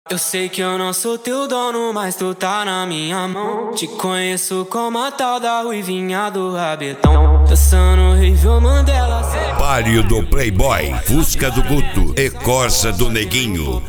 Eu sei que eu não sou teu dono, mas tu tá na minha mão. Te conheço como a tal da ruivinha do rabetão. Dançando horrível Mandela. Páreo do Playboy, Fusca do Guto e Corsa do Neguinho.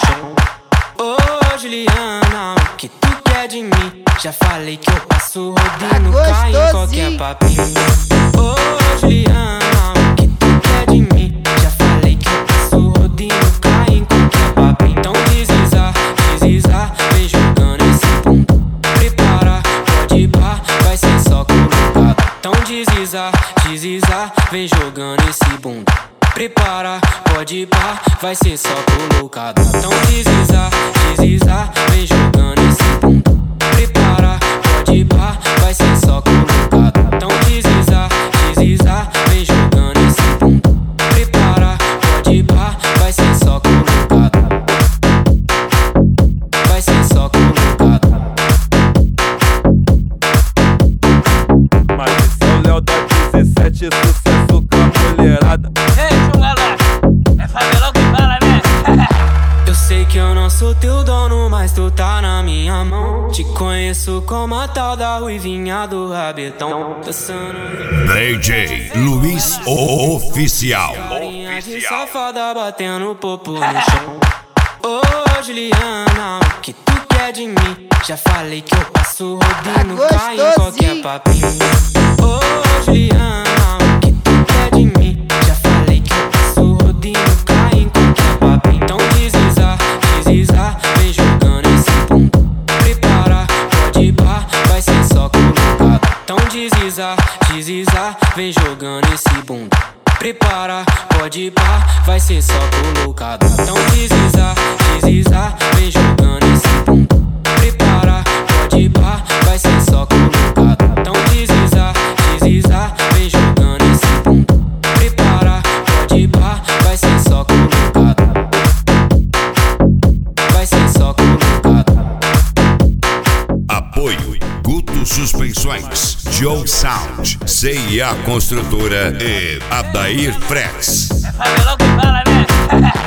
Ô Juliana, o que tu quer de mim? Já falei que eu passo rodinho, cai em qualquer papinho. Ô Juliana, o que tu quer de mim? Já falei que eu passo rodinho, cai em qualquer papinho. Então deslizar, vem jogando esse bumbum. Prepara, pode ir pá, vai ser só colocado. Então deslizar, vem jogando esse bumbum. Prepara, pode ir pá, vai ser só colocado. Então deslizar, vem jogando esse bumbum. Prepara, pode ir pá, vai ser só colocado. Então deslizar, vem jogando esse bumbum. Prepara, pode ir pá, vai ser só colocado. Vai ser só colocado. Mas esse é o Léo da 17, sucesso com a mulherada. Eu sei que eu não sou teu dono, mas tu tá na minha mão. Te conheço como a tal da ruivinha do rabetão. Dançando DJ Luiz Oficial. carinha de safada batendo popo no chão. Ô Juliana, o que tu quer de mim? Já falei que eu passo rodinho, cai em qualquer papinho. Ô Juliana, o que tu quer de mim? Já falei que eu passo rodinho, cai em qualquer papinho. Então deslizar, vem jogando esse bumbum. Prepara, pode ir pá, vai ser só colocado. Então deslizar, vem jogando esse bumbum. Prepara, pode ir pá, vai ser só colocado. Então deslizar, vem jogando esse bumbum. Prepara, pode ir pá, vai ser só colocado. Então deslizar, vem jogando esse bumbum. Prepara, pode ir pá, vai ser só colocado. Vai ser só colocado. Apoio Guto Suspensões, Joe Sound, CIA Construtora e Adair Frets. É favela que fala, né?